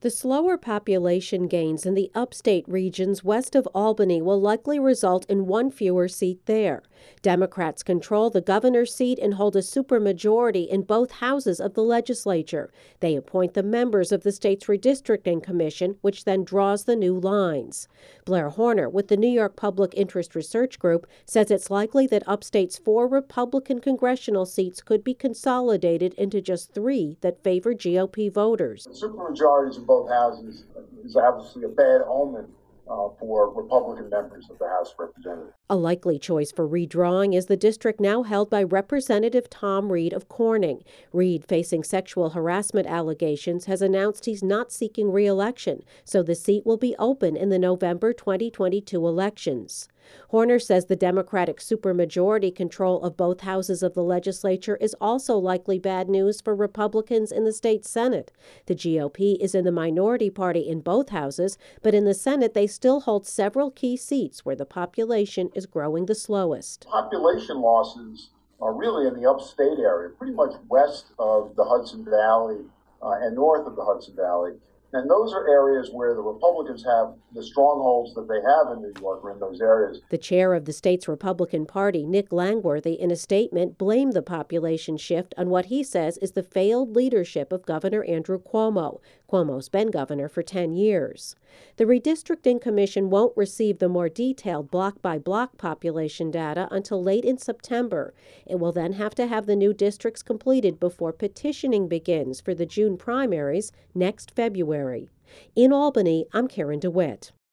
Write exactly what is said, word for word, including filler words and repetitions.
The slower population gains in the upstate regions west of Albany will likely result in one fewer seat there. Democrats control the governor's seat and hold a supermajority in both houses of the legislature. They appoint the members of the state's redistricting commission, which then draws the new lines. Blair Horner with the New York Public Interest Research Group says it's likely that upstate's four Republican congressional seats could be consolidated into just three that favor G O P voters. Supermajorities in both houses is obviously a bad omen uh, for Republican members of the House of Representatives. A likely choice for redrawing is the district now held by Representative Tom Reed of Corning. Reed, facing sexual harassment allegations, has announced he's not seeking re-election, so the seat will be open in the November twenty twenty-two elections. Horner says the Democratic supermajority control of both houses of the legislature is also likely bad news for Republicans in the state Senate. The G O P is in the minority party in both houses, but in the Senate they still hold several key seats where the population is growing the slowest. Population losses are really in the upstate area, pretty much west of the Hudson Valley uh, and north of the Hudson Valley. And those are areas where the Republicans have the strongholds that they have in New York, are in those areas. The chair of the state's Republican Party, Nick Langworthy, in a statement blamed the population shift on what he says is the failed leadership of Governor Andrew Cuomo. Cuomo's been governor for ten years. The Redistricting Commission won't receive the more detailed block-by-block population data until late in September. It will then have to have the new districts completed before petitioning begins for the June primaries next February. In Albany, I'm Karen DeWitt.